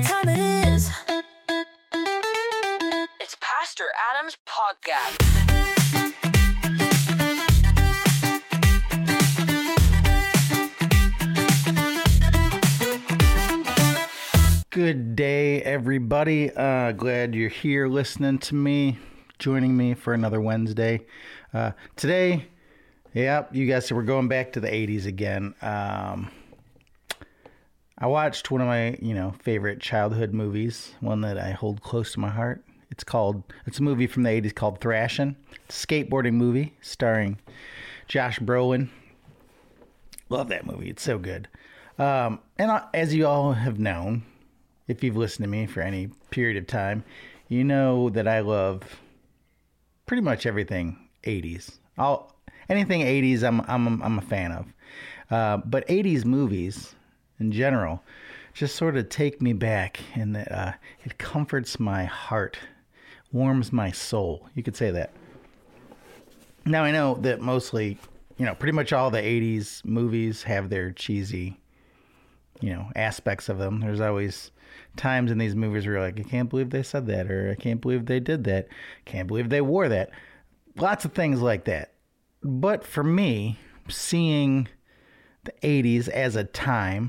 what time it is. It's Pastor Adam's podcast. Good day, everybody. Glad you're here listening to me, joining me for another Wednesday. Today, you guys said we're going back to the 80s again. I watched one of my, favorite childhood movies, one that I hold close to my heart. It's a movie from the 80s called Thrashin'. It's a skateboarding movie starring Josh Brolin. Love that movie. It's so good. As you all have known, if you've listened to me for any period of time, you know that I love pretty much everything 80s. Anything 80s, I'm a fan of. But 80s movies in general just sort of take me back, and it comforts my heart, warms my soul. You could say that. Now I know that mostly, pretty much all the 80s movies have their cheesy, aspects of them. There's always times in these movies where you're like, I can't believe they said that, or I can't believe they did that, can't believe they wore that. Lots of things like that. But for me, seeing the 80s as a time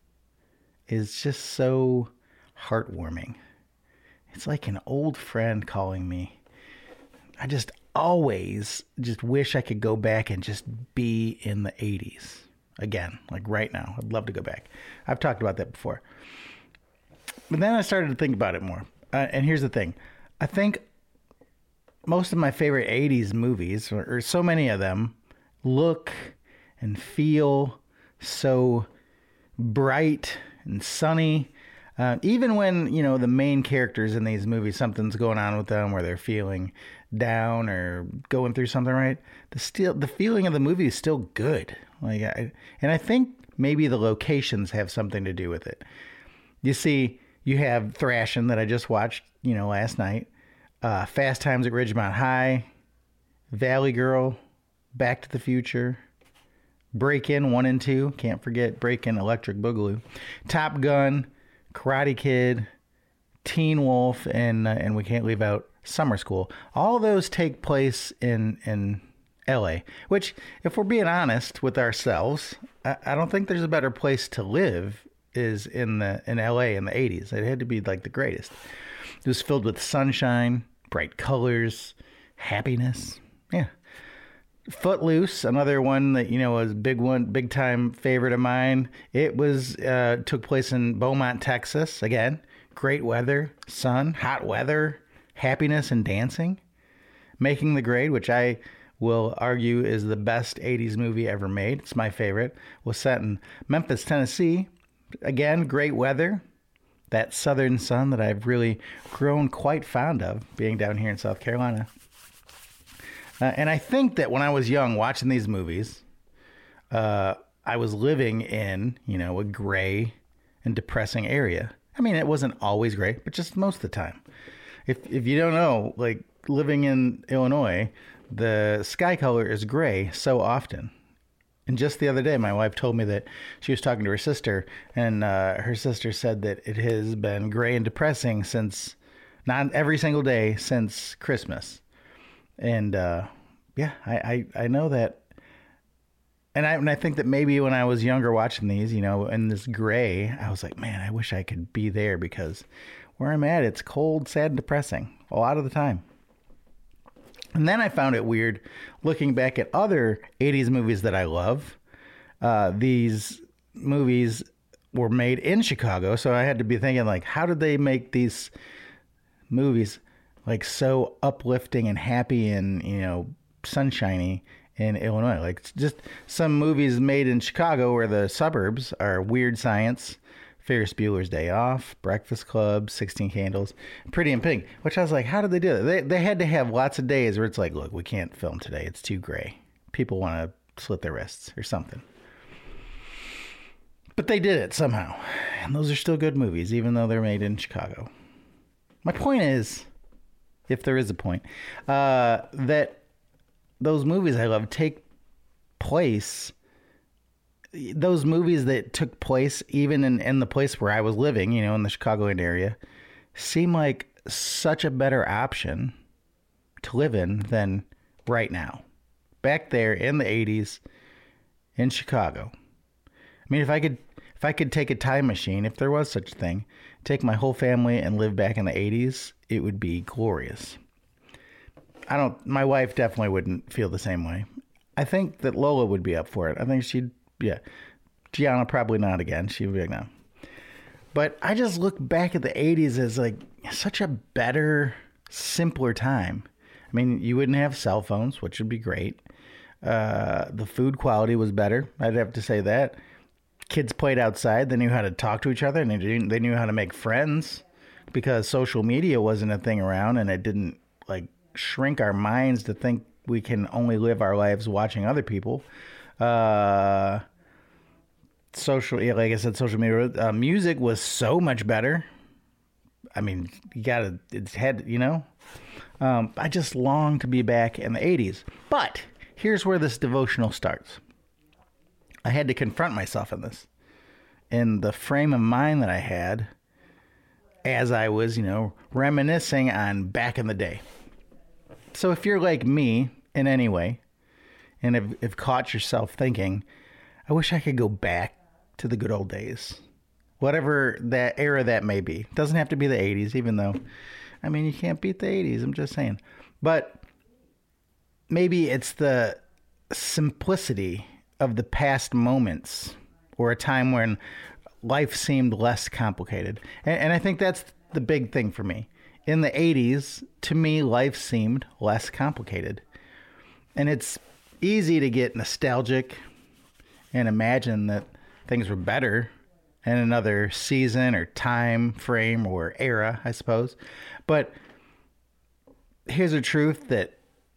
is just so heartwarming. It's like an old friend calling me. I just always just wish I could go back and just be in the 80s again, like right now. I'd love to go back. I've talked about that before. But then I started to think about it more. And here's the thing. I think most of my favorite 80s movies, or so many of them, look and feel so bright and sunny. Even when, the main characters in these movies, something's going on with them where they're feeling down or going through something, right? The feeling of the movie is still good. And I think maybe the locations have something to do with it. You see, you have Thrashin' that I just watched, last night. Fast Times at Ridgemont High, Valley Girl, Back to the Future, Break-In 1 and 2, can't forget Break-In Electric Boogaloo, Top Gun, Karate Kid, Teen Wolf, and we can't leave out Summer School. All of those take place in LA, which, if we're being honest with ourselves, I don't think there's a better place to live is in LA in the 80s. It had to be like the greatest. It was filled with sunshine, bright colors, happiness. Yeah. Footloose, another one that, was big time favorite of mine. It was, took place in Beaumont, Texas. Again, great weather, sun, hot weather, happiness and dancing. Making the Grade, which I will argue is the best 80s movie ever made. It's my favorite. Was set in Memphis, Tennessee. Again, great weather. That southern sun that I've really grown quite fond of, being down here in South Carolina. And I think that when I was young watching these movies, I was living in, a gray and depressing area. I mean, it wasn't always gray, but just most of the time. If you don't know, like living in Illinois, the sky color is gray so often. And just the other day, my wife told me that she was talking to her sister, and her sister said that it has been gray and depressing not every single day since Christmas. And I know that. And I think that maybe when I was younger watching these, in this gray, I was like, man, I wish I could be there, because where I'm at, it's cold, sad, and depressing a lot of the time. And then I found it weird looking back at other 80s movies that I love. These movies were made in Chicago, so I had to be thinking, like, how did they make these movies, like, so uplifting and happy and, sunshiny in Illinois? Like, just some movies made in Chicago where the suburbs are Weird Science, Ferris Bueller's Day Off, Breakfast Club, 16 Candles, Pretty in Pink, which I was like, how did they do that? They had to have lots of days where it's like, look, we can't film today. It's too gray. People want to slit their wrists or something. But they did it somehow. And those are still good movies, even though they're made in Chicago. My point is, if there is a point, that those movies I love take place those movies that took place even in the place where I was living, in the Chicagoland area, seem like such a better option to live in than right now. Back there in the 80s in Chicago. I mean, if I could take a time machine, if there was such a thing, take my whole family and live back in the 80s, it would be glorious. My wife definitely wouldn't feel the same way. I think that Lola would be up for it. I think Gianna probably not again. She would be like, no. But I just look back at the 80s as like such a better, simpler time. I mean, you wouldn't have cell phones, which would be great. The food quality was better. I'd have to say that. Kids played outside. They knew how to talk to each other, and they knew how to make friends because social media wasn't a thing around, and it didn't like shrink our minds to think we can only live our lives watching other people. Like I said, social media, music was so much better. I mean, I just long to be back in the 80s. But here's where this devotional starts. I had to confront myself in the frame of mind that I had as I was, reminiscing on back in the day. So if you're like me in any way, and have caught yourself thinking, I wish I could go back to the good old days, whatever that era that may be. It doesn't have to be the 80s, even though, I mean, you can't beat the 80s. I'm just saying. But maybe it's the simplicity of the past moments or a time when life seemed less complicated. And I think that's the big thing for me. In the 80s, to me, life seemed less complicated. And it's easy to get nostalgic and imagine that things were better in another season or time frame or era, I suppose. But here's a truth that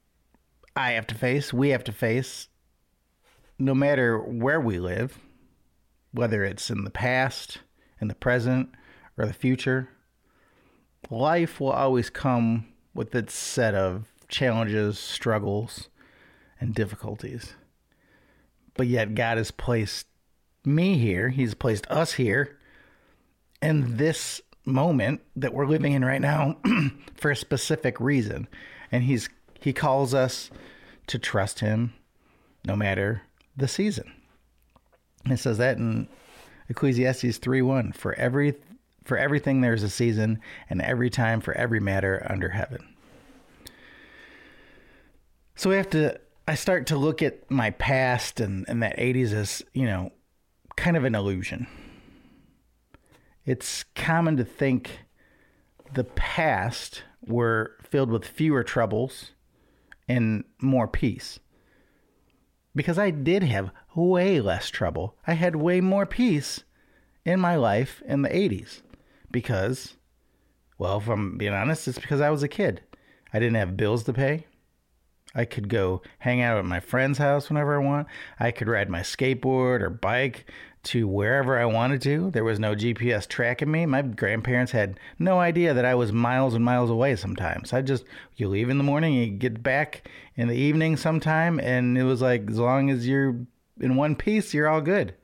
we have to face, no matter where we live, whether it's in the past, in the present, or the future. Life will always come with its set of challenges, struggles, and difficulties. But yet God has placed me here. He's placed us here in this moment that we're living in right now for a specific reason. And he calls us to trust him no matter the season. It says that in Ecclesiastes 3:1, for everything there's a season, and every time for every matter under heaven. So I start to look at my past and that 80s as, kind of an illusion. It's common to think the past were filled with fewer troubles and more peace. Because I did have way less trouble. I had way more peace in my life in the 80s. Because, well, if I'm being honest, it's because I was a kid. I didn't have bills to pay. I could go hang out at my friend's house whenever I want. I could ride my skateboard or bike to wherever I wanted to. There was no GPS tracking me. My grandparents had no idea that I was miles and miles away sometimes. You leave in the morning, you get back in the evening sometime, and it was like, as long as you're in one piece, you're all good.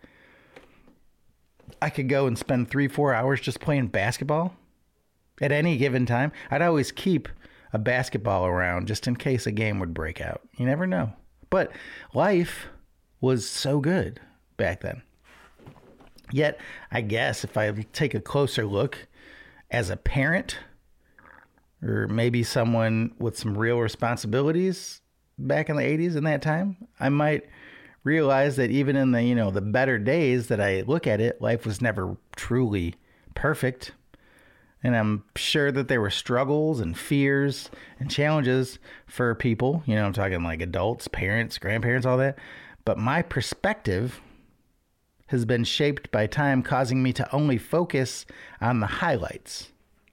I could go and spend 3-4 hours just playing basketball at any given time. I'd always keep a basketball around just in case a game would break out. You never know. But life was so good back then. Yet, I guess if I take a closer look as a parent, or maybe someone with some real responsibilities back in the 80s in that time, I might realize that even in the, the better days that I look at it, life was never truly perfect. And I'm sure that there were struggles and fears and challenges for people. I'm talking like adults, parents, grandparents, all that. But my perspective has been shaped by time, causing me to only focus on the highlights.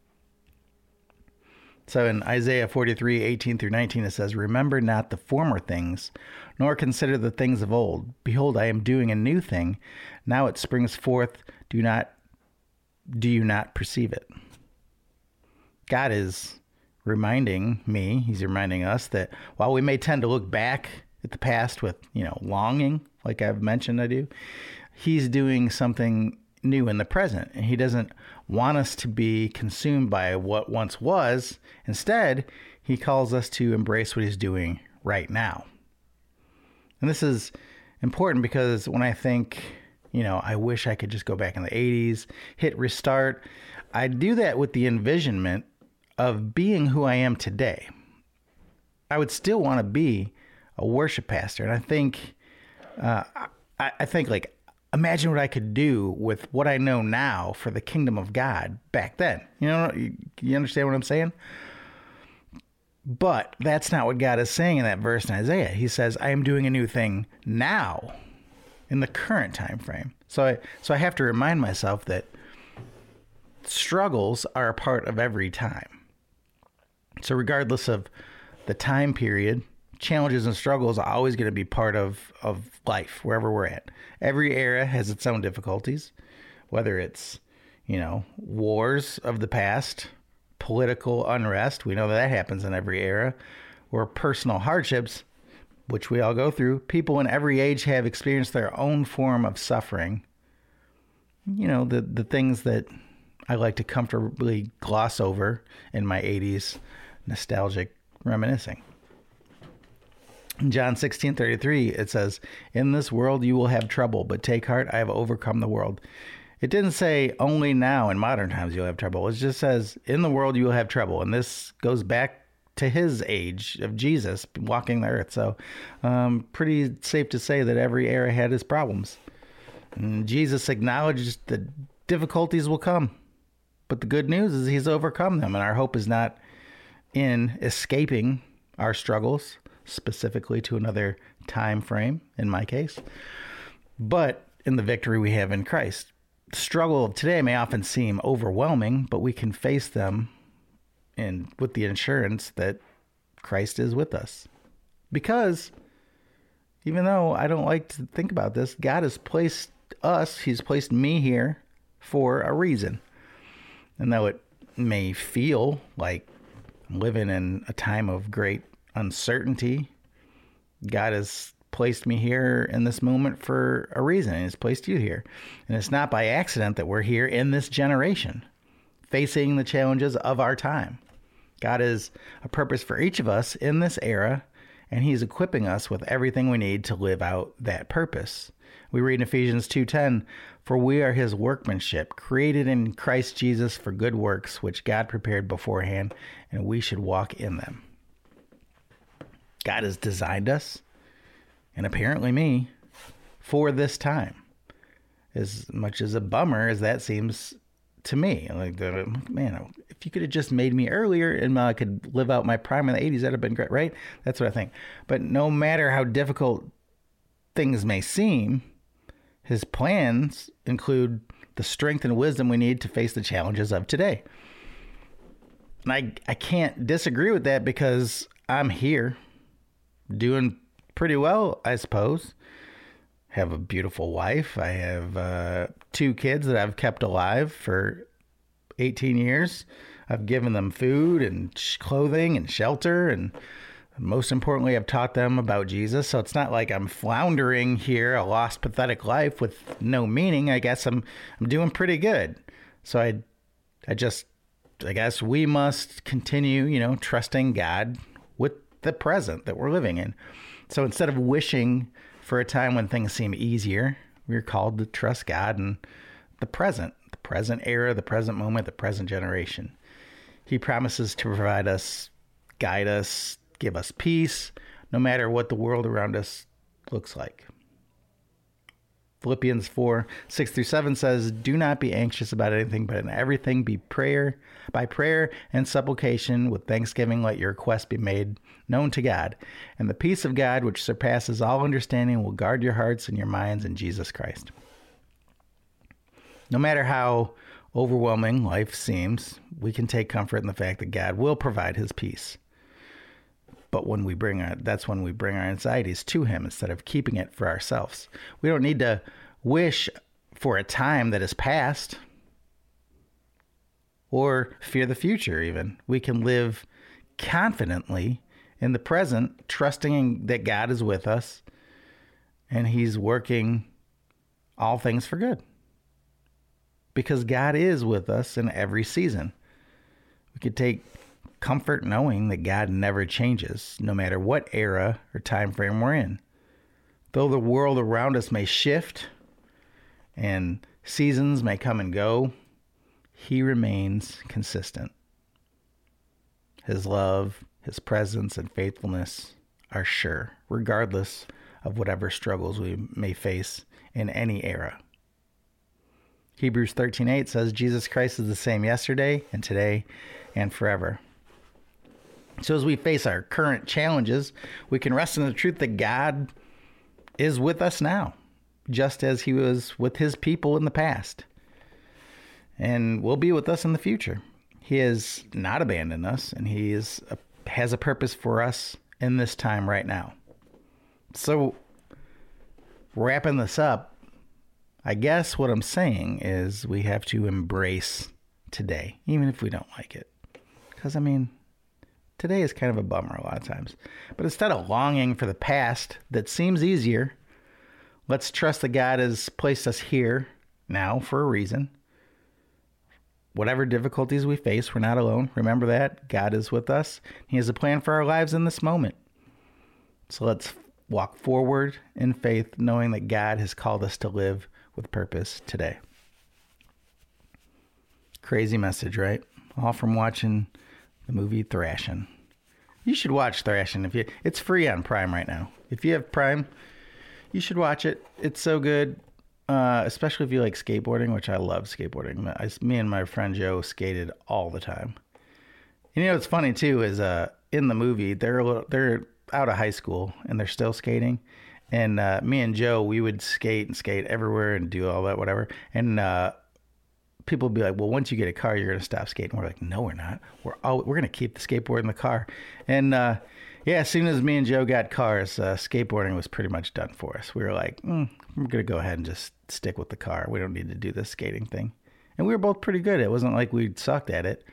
So in Isaiah 43:18-19, it says, "Remember not the former things, nor consider the things of old. Behold, I am doing a new thing. Now it springs forth. Do you not perceive it?" God is reminding me, he's reminding us that while we may tend to look back at the past with, longing, like I've mentioned I do. He's doing something new in the present, and he doesn't want us to be consumed by what once was. Instead, he calls us to embrace what he's doing right now. And this is important because when I think, I wish I could just go back in the 80s, hit restart, I do that with the envisionment of being who I am today. I would still want to be a worship pastor. And I think, like, imagine what I could do with what I know now for the kingdom of God back then. You understand what I'm saying? But that's not what God is saying in that verse in Isaiah. He says, I am doing a new thing now in the current time frame. So I have to remind myself that struggles are a part of every time. So regardless of the time period, challenges and struggles are always going to be part of life, wherever we're at. Every era has its own difficulties, whether it's, wars of the past, political unrest. We know that happens in every era, or personal hardships, which we all go through. People in every age have experienced their own form of suffering. The things that I like to comfortably gloss over in my 80s nostalgic reminiscing. In John 16:33, it says, in this world you will have trouble, but take heart, I have overcome the world. It didn't say only now in modern times you'll have trouble. It just says in the world you will have trouble. And this goes back to his age of Jesus walking the earth. So pretty safe to say that every era had its problems. And Jesus acknowledged that difficulties will come. But the good news is he's overcome them. And our hope is not in escaping our struggles, specifically to another time frame, in my case, but in the victory we have in Christ. The struggle of today may often seem overwhelming, but we can face them with the assurance that Christ is with us. Because even though I don't like to think about this, God has placed us, he's placed me here for a reason. And though it may feel like I'm living in a time of great uncertainty, God has placed me here in this moment for a reason. And he's placed you here. And it's not by accident that we're here in this generation, facing the challenges of our time. God has a purpose for each of us in this era, and he's equipping us with everything we need to live out that purpose. We read in Ephesians 2:10, for we are his workmanship, created in Christ Jesus for good works, which God prepared beforehand, and we should walk in them. God has designed us, and apparently me, for this time. As much as a bummer as that seems to me. Like, man, if you could have just made me earlier and I could live out my prime in the 80s, that'd have been great, right? That's what I think. But no matter how difficult things may seem, his plans include the strength and wisdom we need to face the challenges of today. And I can't disagree with that because I'm here doing pretty well, I suppose. Have a beautiful wife. I have 2 kids that I've kept alive for 18 years. I've given them food and clothing and shelter, and most importantly, I've taught them about Jesus. So it's not like I'm floundering here, a lost, pathetic life with no meaning. I guess I'm doing pretty good. So I guess we must continue, trusting God with the present that we're living in. So instead of wishing for a time when things seem easier, we're called to trust God in the present era, the present moment, the present generation. He promises to provide us, guide us, give us peace, no matter what the world around us looks like. Philippians 4:6-7 says, do not be anxious about anything, but in everything by prayer and supplication with thanksgiving, let your requests be made known to God. And the peace of God, which surpasses all understanding, will guard your hearts and your minds in Jesus Christ. No matter how overwhelming life seems, we can take comfort in the fact that God will provide his peace. But that's when we bring our anxieties to him instead of keeping it for ourselves. We don't need to wish for a time that is past or fear the future even. We can live confidently in the present, trusting that God is with us and he's working all things for good. Because God is with us in every season. We could take comfort knowing that God never changes, no matter what era or time frame we're in. Though the world around us may shift and seasons may come and go, he remains consistent. His love, his presence, and faithfulness are sure, regardless of whatever struggles we may face in any era. Hebrews 13:8 says Jesus Christ is the same yesterday and today and forever. So as we face our current challenges, we can rest in the truth that God is with us now, just as he was with his people in the past, and will be with us in the future. He has not abandoned us, and he has a purpose for us in this time right now. So wrapping this up, I guess what I'm saying is we have to embrace today, even if we don't like it. Because, today is kind of a bummer a lot of times. But instead of longing for the past that seems easier, let's trust that God has placed us here now for a reason. Whatever difficulties we face, we're not alone. Remember that. God is with us. He has a plan for our lives in this moment. So let's walk forward in faith, knowing that God has called us to live with purpose today. Crazy message, right? All from watching the movie Thrashin'. You should watch Thrashin'. It's free on Prime right now. If you have Prime, you should watch it. It's so good, especially if you like skateboarding, which I love skateboarding. Me and my friend Joe skated all the time. And what's funny too is in the movie they're out of high school and they're still skating. And me and Joe, we would skate everywhere and do all that, whatever. And people would be like, well, once you get a car, you're going to stop skating. We're like, no, we're not. We're going to keep the skateboard in the car. And as soon as me and Joe got cars, skateboarding was pretty much done for us. We were like, we're going to go ahead and just stick with the car. We don't need to do this skating thing. And we were both pretty good. It wasn't like we sucked at it.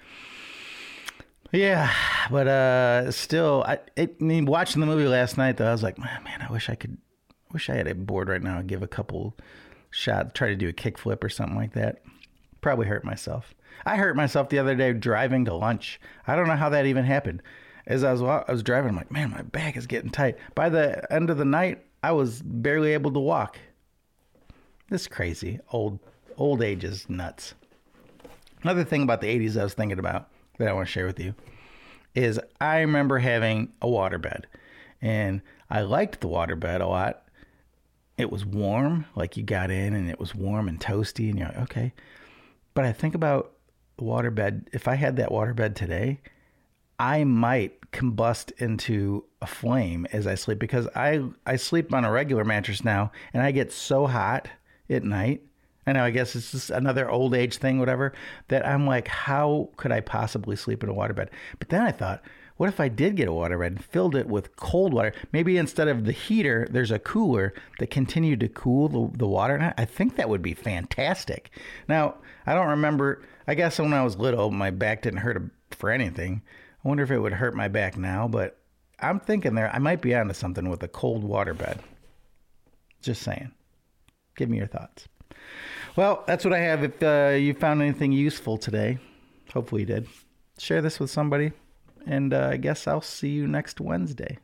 Yeah, but still, watching the movie last night, though, I was like, man, I wish I had a board right now and give a couple shots, try to do a kickflip or something like that. Probably hurt myself. I hurt myself the other day driving to lunch. I don't know how that even happened. As I was driving, I'm like, man, my back is getting tight. By the end of the night, I was barely able to walk. This is crazy. Old age is nuts. Another thing about the 80s I was thinking about that I want to share with you is I remember having a waterbed, and I liked the waterbed a lot. It was warm, like you got in and it was warm and toasty and you're like, okay. But I think about the waterbed. If I had that waterbed today, I might combust into a flame as I sleep, because I sleep on a regular mattress now and I get so hot at night. I know, I guess it's just another old age thing, whatever, that I'm like, how could I possibly sleep in a waterbed? But then I thought, what if I did get a waterbed and filled it with cold water? Maybe instead of the heater, there's a cooler that continued to cool the water. And I think that would be fantastic. Now, I don't remember, I guess when I was little, my back didn't hurt for anything. I wonder if it would hurt my back now, but I'm thinking I might be onto something with a cold waterbed. Just saying. Give me your thoughts. Well, that's what I have. If you found anything useful today, hopefully you did, share this with somebody. And I guess I'll see you next Wednesday.